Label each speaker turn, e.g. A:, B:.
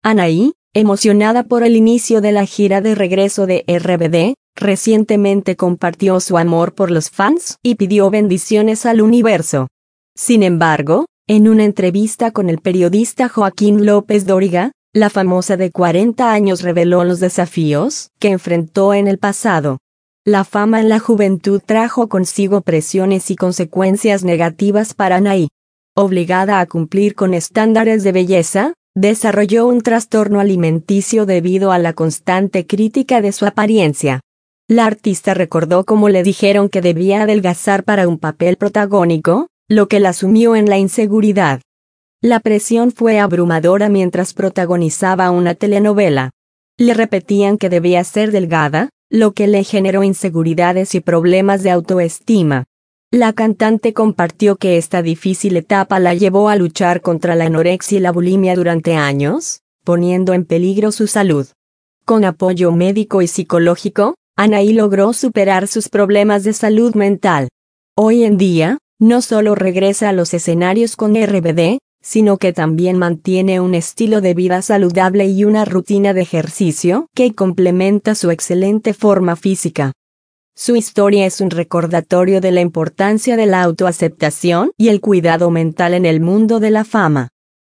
A: Anaí, emocionada por el inicio de la gira de regreso de RBD, recientemente compartió su amor por los fans y pidió bendiciones al universo. Sin embargo, en una entrevista con el periodista Joaquín López Dóriga, la famosa de 40 años reveló los desafíos que enfrentó en el pasado. La fama en la juventud trajo consigo presiones y consecuencias negativas para Anaí. Obligada a cumplir con estándares de belleza, desarrolló un trastorno alimenticio debido a la constante crítica de su apariencia. La artista recordó cómo le dijeron que debía adelgazar para un papel protagónico, lo que la sumió en la inseguridad. La presión fue abrumadora mientras protagonizaba una telenovela. Le repetían que debía ser delgada, lo que le generó inseguridades y problemas de autoestima. La cantante compartió que esta difícil etapa la llevó a luchar contra la anorexia y la bulimia durante años, poniendo en peligro su salud. Con apoyo médico y psicológico, Anaí logró superar sus problemas de salud mental. Hoy en día, no solo regresa a los escenarios con RBD, sino que también mantiene un estilo de vida saludable y una rutina de ejercicio que complementa su excelente forma física. Su historia es un recordatorio de la importancia de la autoaceptación y el cuidado mental en el mundo de la fama.